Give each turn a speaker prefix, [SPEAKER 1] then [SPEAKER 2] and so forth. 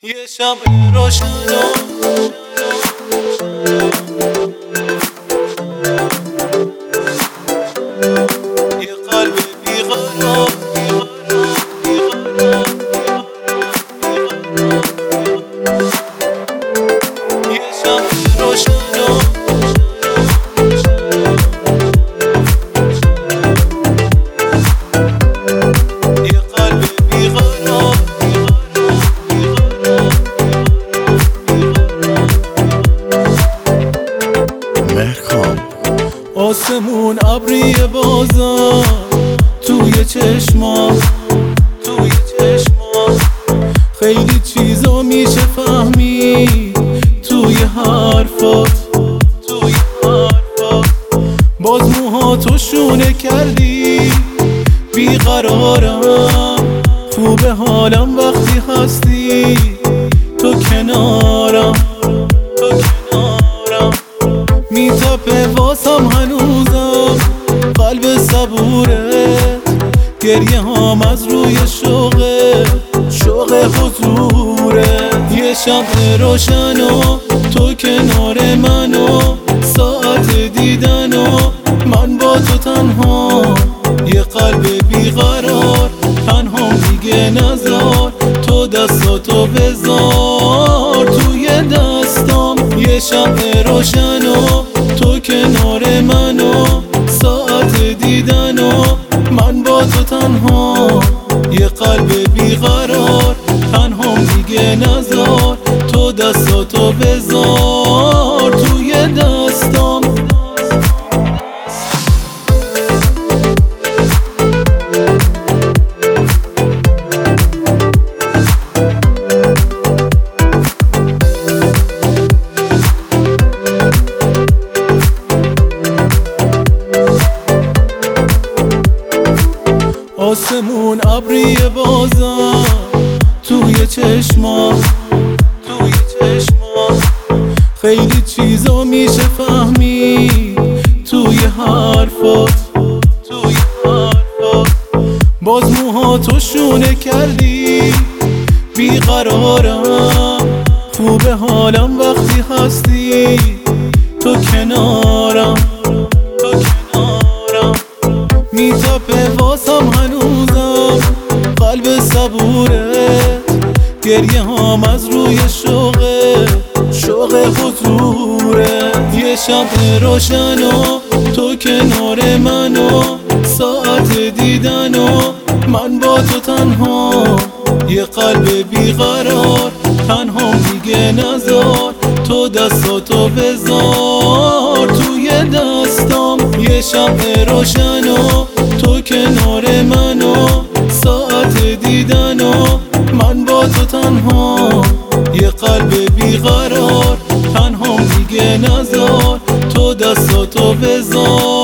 [SPEAKER 1] یه شب روشن یه قلب بیقرار یه شب روشن آسمون ابری بازار توی چشمات خیلی چیزا میشه فهمید توی حرفات باز موهاتو شونه کردی بیقرارم خوبه حالم وقتی هستی تو کنارم میتپه واسم هنوزم قلب صبورت گریه هام از روی شوق حضورت یه شب روشن و تو کنار من و ساعت دیدن و من با تو تنها یه قلب بیقرار تنها میگه نزار تو دستاتو بذار توی دستام یه شب روشن و تو کنار من و ساعت دیدن و من با تو تنها یه قلب بیقرار تنها میگه نزار تو دستاتو بذار توی دستام آسمون ابری بازار توی چشمات خیلی چیزا میشه فهمید توی حرفات باز موهاتو شونه کردی بیقرارم خوبه حالم وقتی هستی تو کنارم میتپه واسم هنوزم قلب صبورت گریه هام از روی شوق حضورت یه شب روشن و تو کنار من و ساعت دیدن و من با تو تنها یه قلب بیقرار تنها میگه نزار تو دستاتو بذار توی دستام یه شب روشن و تو کنار من و ساعت دیدن و من با تو تنها یه قلب بیقرار تنها میگه نزار تو دستاتو بذار